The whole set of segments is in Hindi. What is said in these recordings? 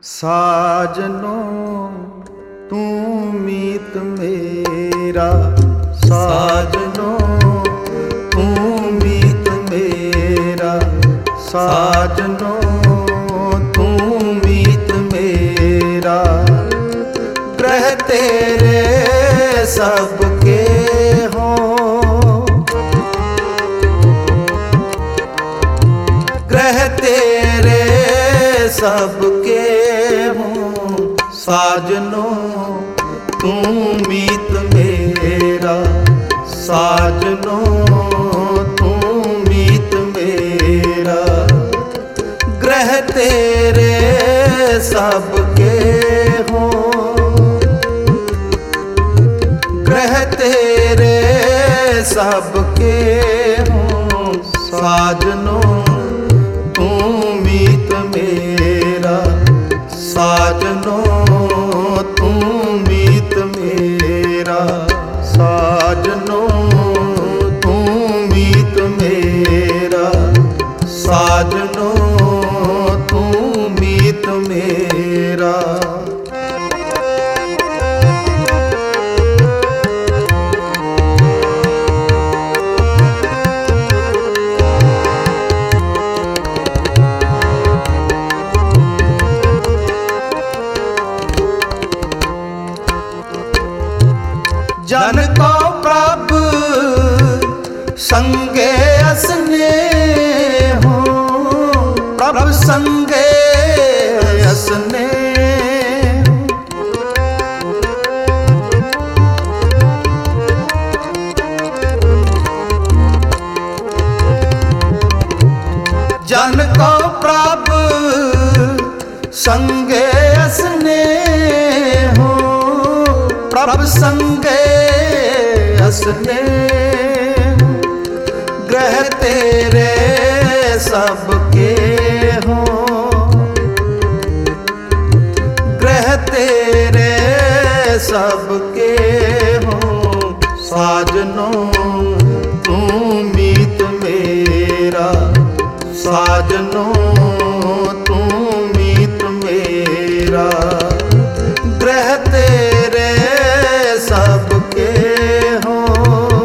साजनो तू मीत मेरा, साजनो तू मीत मेरा, साजनो तू मीत मेरा। ग्रह तेरे सबके हों, ग्रह तेरे सबके हों, साजनो तू मीत मेरा, साजनो तू मीत मेरा। ग्रह तेरे सबके हों, ग्रह तेरे सबके हों, साजनो तू मीत मेरा, साजनो तू मीत मेरा, साजनो तू मीत मेरा, साजनो तू मीत मेरा। जन को प्रभु संगे असने हो, प्रभु संगे असने। जन को प्रभु संगे असने हो, प्रभु संगे असने। ग्रह तेरे सबके हों, ग्रह तेरे सबके हों, साजनो तू मीत मेरा, साजनो तू मीत मेरा। ग्रह तेरे सबके हों,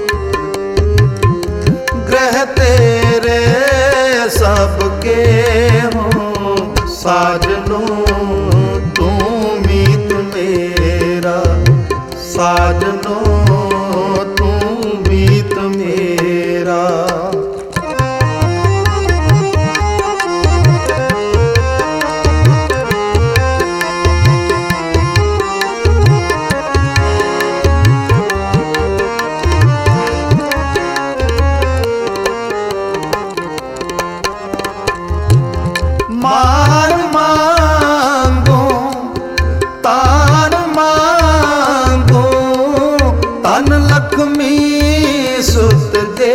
ग्रह तेरे सबके हों, साजनो तू मीत मेरा, साजनो तू मीत मेरा। मान मांगो तान मांगो, तन लक्ष्मी सुत दे।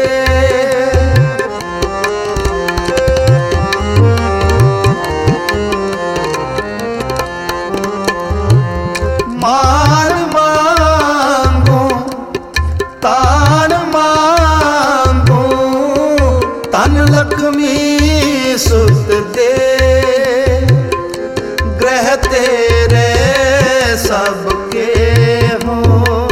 मान मांगो तान मांगो, तन लक्ष्मी सुत दे। ग्रह तेरे सबके हों,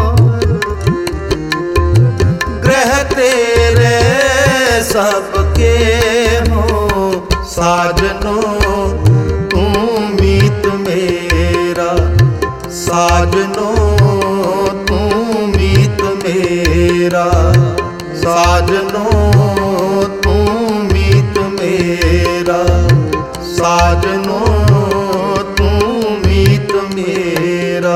ग्रह तेरे सबके हों, साजनो तू मीत मेरा, साजनो तू मीत मेरा, साजनो तू मीत मेरा, साजनो तू मीत मेरा।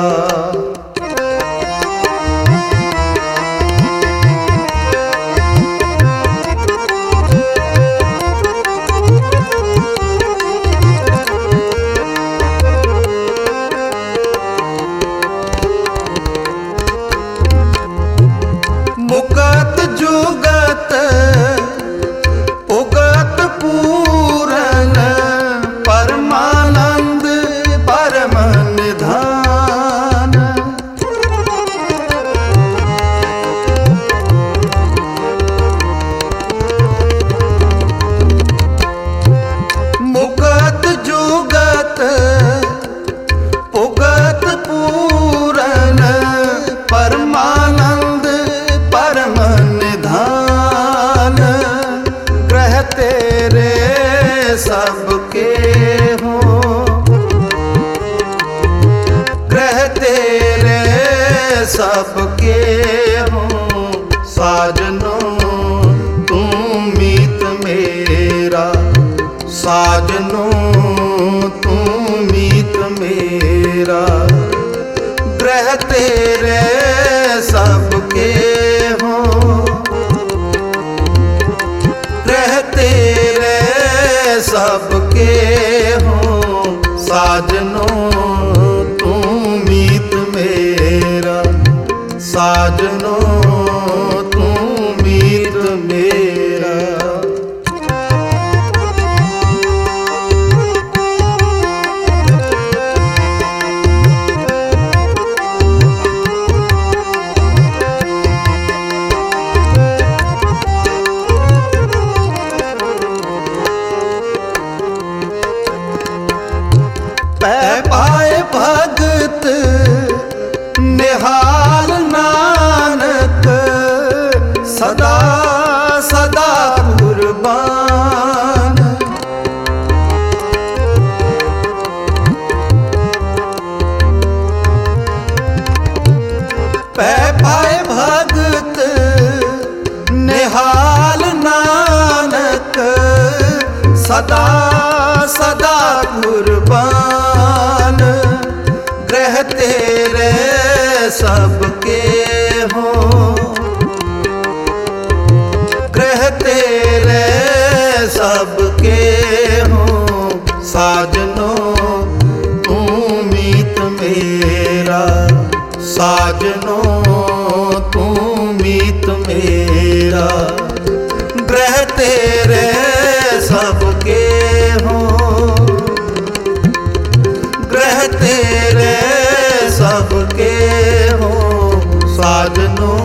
मुकत जुगत उगत पूरन परमान सबके हो, ग्रह तेरे सबके हो, साजनो तू मीत मेरा, साजनो तू मीत मेरा, ग्रह तेरे सबके हो, ग्रह तेरे सबके हो, साजनो तू मीत मेरा, साजनो तू मीत मेरा। पाए भगत निहाल नानक, सदा सदा कुर्बान, पाए भगत निहाल नानक, सदा सदा कुर्बान, ग्रह तेरे सबके हो, ग्रह तेरे सबके हो, साजनो तू मीत मेरा, साजनो तू मीत मेरा, ग्रह तेरे सबके हो, ग्रह तेरे सबके हो, साजनो